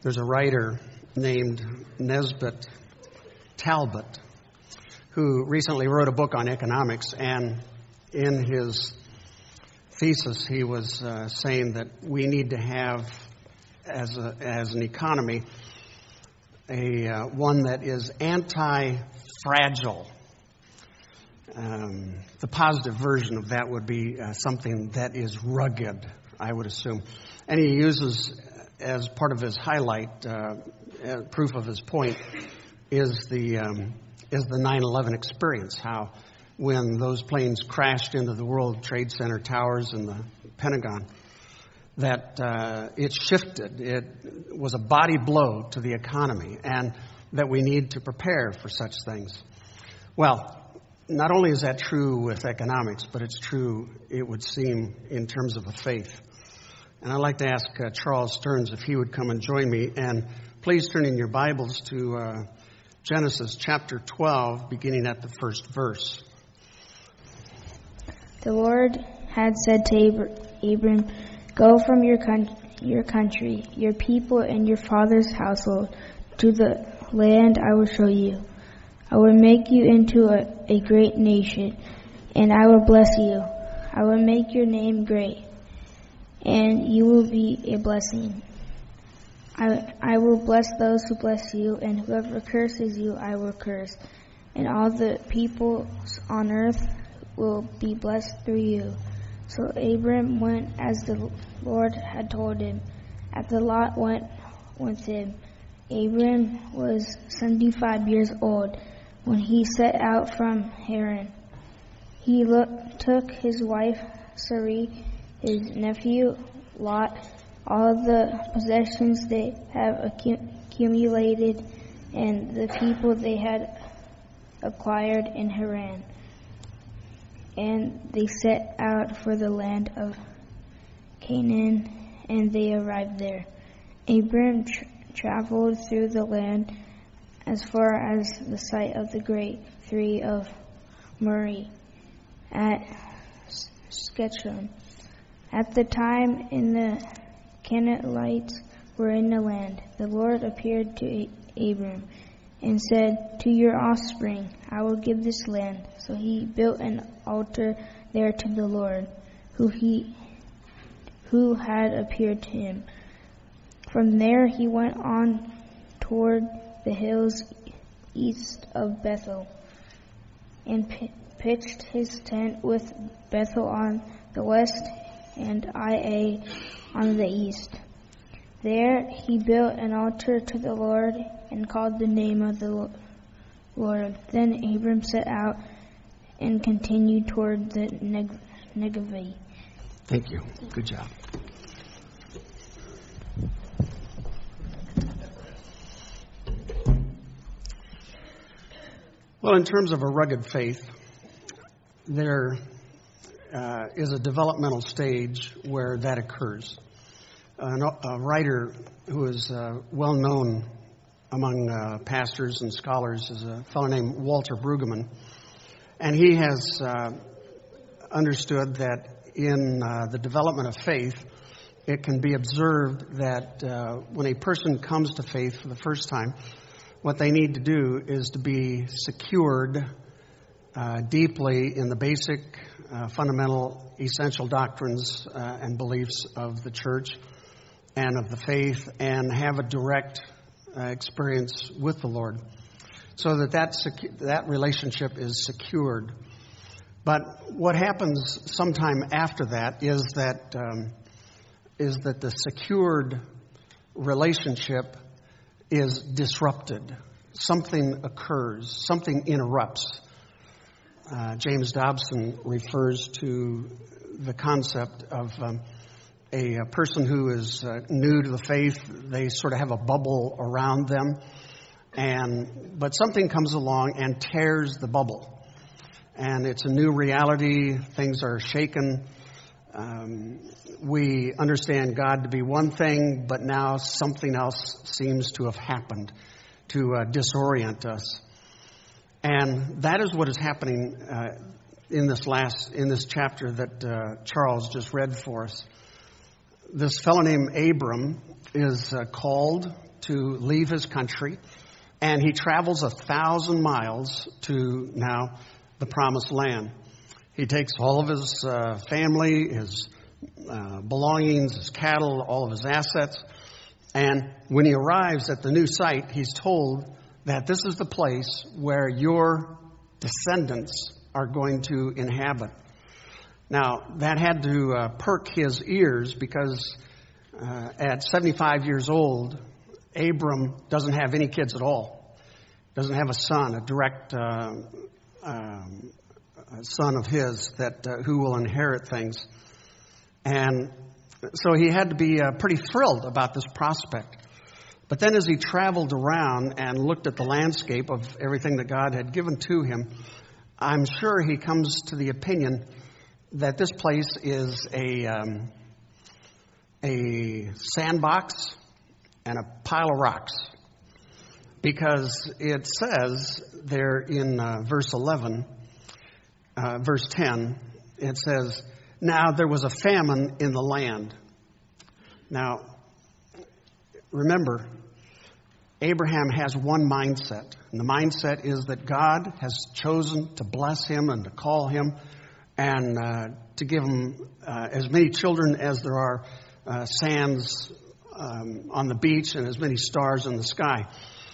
There's a writer named Nesbitt Talbot who recently wrote a book on economics, and in his thesis he was saying that we need to have, as an economy, one that is anti-fragile. The positive version of that would be something that is rugged, I would assume. And he uses, as part of his highlight, proof of his point, is the 9/11 experience. How when those planes crashed into the World Trade Center towers and the Pentagon, that it shifted. It was a body blow to the economy, and that we need to prepare for such things. Well, not only is that true with economics, but it's true, it would seem, in terms of a faith. And I'd like to ask Charles Stearns if he would come and join me. And please turn in your Bibles to Genesis chapter 12, beginning at the first verse. The Lord had said to Abram, "Go from your country, your people, and your father's household to the land I will show you. I will make you into a great nation, and I will bless you. I will make your name great, and you will be a blessing. I will bless those who bless you, and whoever curses you I will curse. And all the peoples on earth will be blessed through you." So Abram went as the Lord had told him. After Lot went with him, Abram was 75 years old when he set out from Haran. He took his wife Sarai, his nephew Lot, all the possessions they have accumulated, and the people they had acquired in Haran. And they set out for the land of Canaan, and they arrived there. Abram traveled through the land as far as the site of the great tree of Mamre at Shechem. At the time the Canaanites were in the land, the Lord appeared to Abram and said, "To your offspring I will give this land." So he built an altar there to the Lord, who had appeared to him. From there he went on toward the hills east of Bethel, and pitched his tent with Bethel on the west and Ai on the east. There he built an altar to the Lord and called the name of the Lord. Then Abram set out and continued toward the Negev. Thank you. Good job. Well, in terms of a rugged faith, there is a developmental stage where that occurs. A writer who is well known among pastors and scholars is a fellow named Walter Brueggemann. And he has understood that in the development of faith, it can be observed that when a person comes to faith for the first time, what they need to do is to be secured deeply in the basic, fundamental, essential doctrines and beliefs of the church and of the faith, and have a direct experience with the Lord, so that relationship is secured. But what happens sometime after that is that the secured relationship is disrupted. Something occurs. Something interrupts. James Dobson refers to the concept of a person who is new to the faith. They sort of have a bubble around them, but something comes along and tears the bubble, and it's a new reality. Things are shaken. We understand God to be one thing, but now something else seems to have happened to disorient us. And that is what is happening in this chapter that Charles just read for us. This fellow named Abram is called to leave his country, and he travels 1,000 miles to now the Promised Land. He takes all of his family, his belongings, his cattle, all of his assets, and when he arrives at the new site, he's told that this is the place where your descendants are going to inhabit. Now, that had to perk his ears because at 75 years old, Abram doesn't have any kids at all. Doesn't have a son, a direct son of his that who will inherit things. And so he had to be pretty thrilled about this prospect. But then as he traveled around and looked at the landscape of everything that God had given to him, I'm sure he comes to the opinion that this place is a sandbox and a pile of rocks. Because it says there in verse 11, verse 10, it says, "Now there was a famine in the land." Now, remember, Abraham has one mindset. And the mindset is that God has chosen to bless him and to call him and to give him as many children as there are sands on the beach and as many stars in the sky.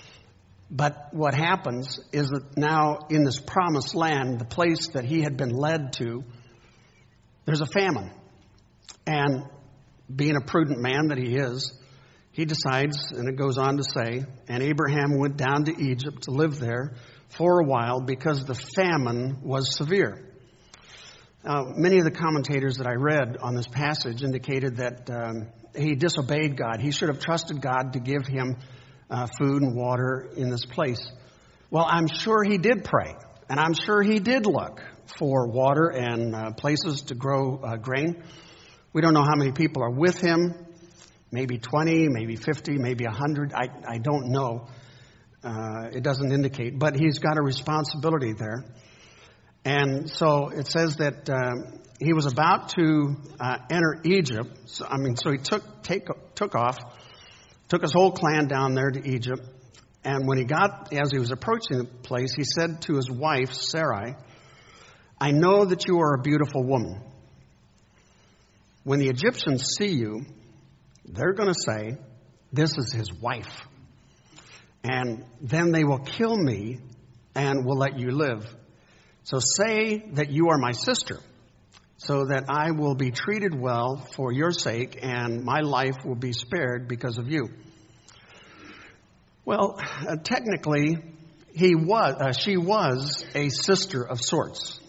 But what happens is that now in this promised land, the place that he had been led to, there's a famine. And being a prudent man that he is, he decides, and it goes on to say, and Abraham went down to Egypt to live there for a while because the famine was severe. Now, many of the commentators that I read on this passage indicated that he disobeyed God. He should have trusted God to give him food and water in this place. Well, I'm sure he did pray, and I'm sure he did look for water and places to grow grain. We don't know how many people are with him. Maybe 20, maybe 50, maybe 100. I don't know. It doesn't indicate. But he's got a responsibility there. And so it says that he was about to enter Egypt. So he took off, took his whole clan down there to Egypt. And when as he was approaching the place, he said to his wife, Sarai, "I know that you are a beautiful woman. When the Egyptians see you, they're going to say, 'This is his wife.' And then they will kill me and will let you live. So say that you are my sister, so that I will be treated well for your sake and my life will be spared because of you." Well, technically, she was a sister of sorts.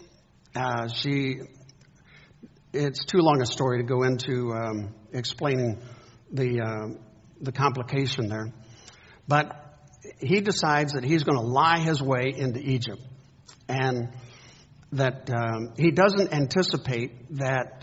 It's too long a story to go into explaining the complication there. But he decides that he's going to lie his way into Egypt, and that he doesn't anticipate that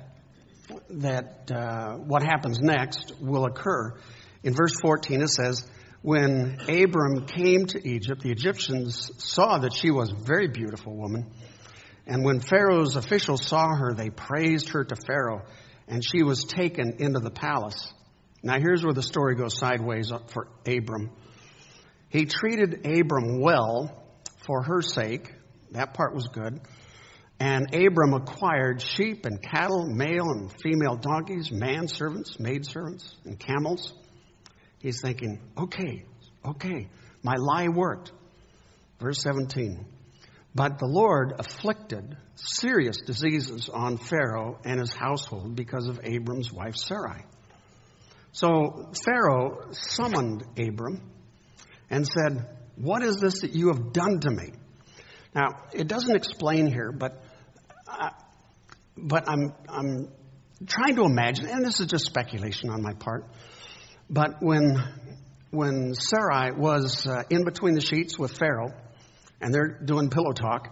what happens next will occur. In verse 14 it says, "When Abram came to Egypt, the Egyptians saw that she was a very beautiful woman. And when Pharaoh's officials saw her, they praised her to Pharaoh, and she was taken into the palace." Now here's where the story goes sideways for Abram. He treated Abram well for her sake. That part was good. And Abram acquired sheep and cattle, male and female donkeys, manservants, maidservants, and camels. He's thinking, okay, my lie worked. Verse 17. "But the Lord afflicted serious diseases on Pharaoh and his household because of Abram's wife Sarai. So Pharaoh summoned Abram and said, 'What is this that you have done to me?' Now, it doesn't explain here, but I'm trying to imagine, and this is just speculation on my part, but when Sarai was in between the sheets with Pharaoh, and they're doing pillow talk,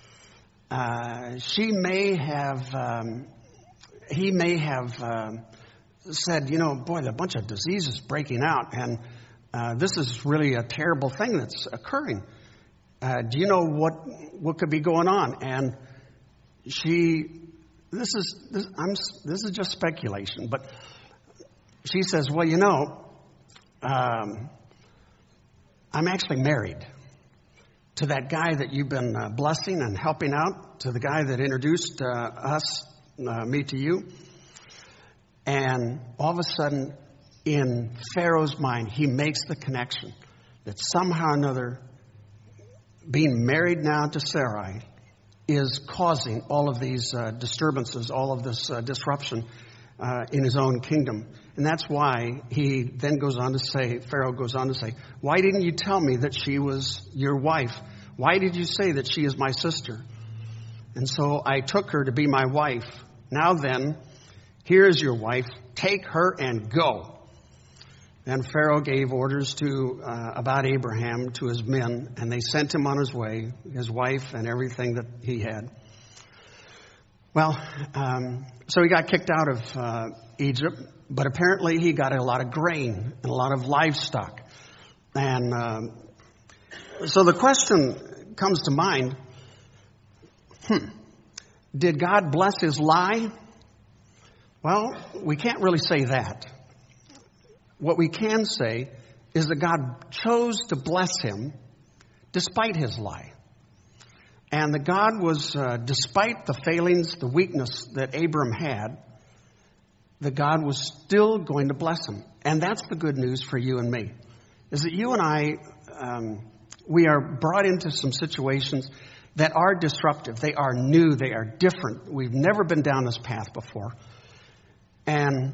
he may have said, boy, a bunch of diseases breaking out, and this is really a terrible thing that's occurring. Do you know what could be going on? And this is just speculation, but she says, well, I'm actually married to that guy that you've been blessing and helping out, to the guy that introduced me to you. And all of a sudden, in Pharaoh's mind, he makes the connection that somehow or another, being married now to Sarai is causing all of these disturbances, all of this disruption in his own kingdom. And that's why he then goes on to say, Pharaoh goes on to say, why didn't you tell me that she was your wife? Why did you say that she is my sister? And so I took her to be my wife. Now then, here is your wife. Take her and go. Then Pharaoh gave orders about Abraham to his men, and they sent him on his way, his wife and everything that he had. Well, so he got kicked out of Egypt, but apparently he got a lot of grain and a lot of livestock. And so the question comes to mind, did God bless his lie? Well, we can't really say that. What we can say is that God chose to bless him despite his lie. And that God was, despite the failings, the weakness that Abram had, that God was still going to bless him. And that's the good news for you and me, is that you and I, we are brought into some situations that are disruptive. They are new. They are different. We've never been down this path before. And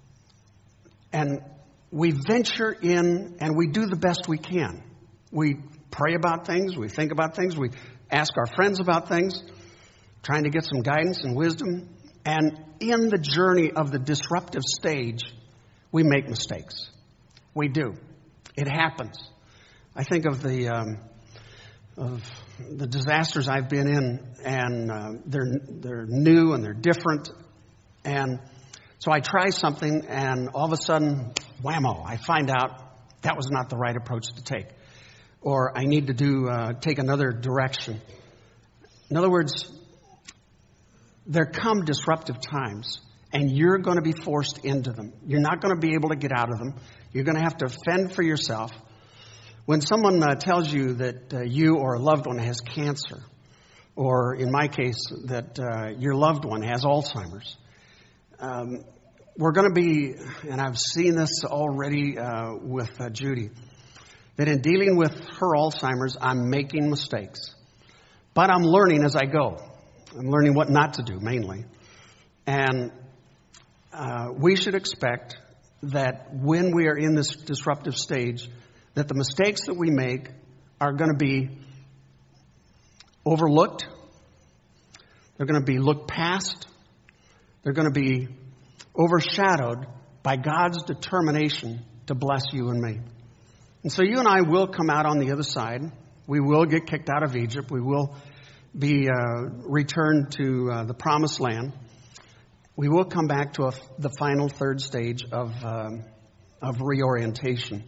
we venture in and we do the best we can. We pray about things. We think about things. We ask our friends about things, trying to get some guidance and wisdom. And in the journey of the disruptive stage, we make mistakes. We do. It happens. I think of the disasters I've been in, and they're new and they're different. And so I try something, and all of a sudden, whammo, I find out that was not the right approach to take. Or I need to take another direction. In other words, there come disruptive times, and you're going to be forced into them. You're not going to be able to get out of them. You're going to have to fend for yourself. When someone tells you that you or a loved one has cancer, or in my case, that your loved one has Alzheimer's, we're going to be, and I've seen this already with Judy, that in dealing with her Alzheimer's, I'm making mistakes. But I'm learning as I go. I'm learning what not to do, mainly. And we should expect that when we are in this disruptive stage, that the mistakes that we make are going to be overlooked. They're going to be looked past. They're going to be overshadowed by God's determination to bless you and me. And so you and I will come out on the other side. We will get kicked out of Egypt. We will be returned to the promised land. We will come back to the final third stage of reorientation.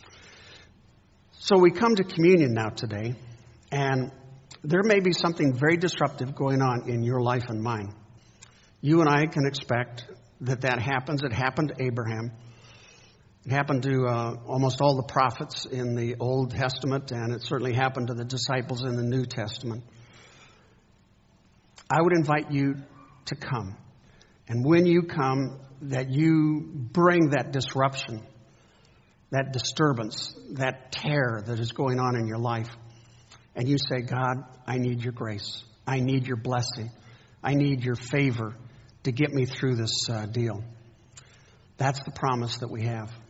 So we come to communion now today, and there may be something very disruptive going on in your life and mine. You and I can expect that happens. It happened to Abraham. It happened to almost all the prophets in the Old Testament, and it certainly happened to the disciples in the New Testament. I would invite you to come. And when you come, that you bring that disruption, that disturbance, that tear that is going on in your life. And you say, God, I need your grace. I need your blessing. I need your favor to get me through this deal. That's the promise that we have.